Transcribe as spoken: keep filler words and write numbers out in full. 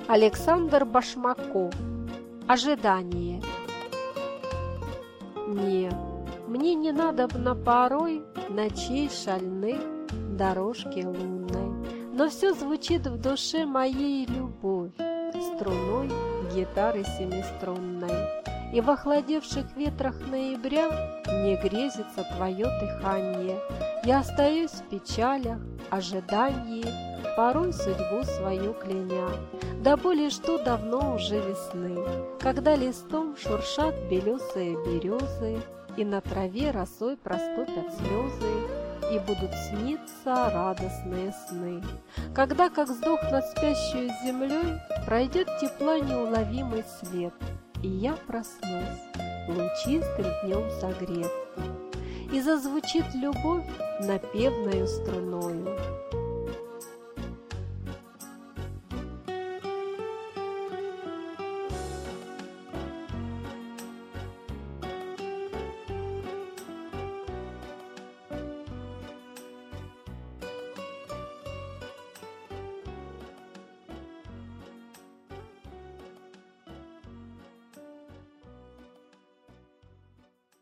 Александр Башмаков. Ожидание. Не, мне не надобно порой ночей шальных, дорожки лунной, но все звучит в душе моей любовь струной гитары семиструнной. И в охладевших ветрах ноября мне грезится твое дыхание. Я остаюсь в печалях, ожидании, порой судьбу свою кляня. Да более что давно уже весны, когда листом шуршат белесые березы, и на траве росой проступят слезы, и будут сниться радостные сны. Когда, как вздох над спящей землей, пройдет тепла неуловимый свет, и я проснусь, лучистым днем согрет, и зазвучит любовь напевною струною.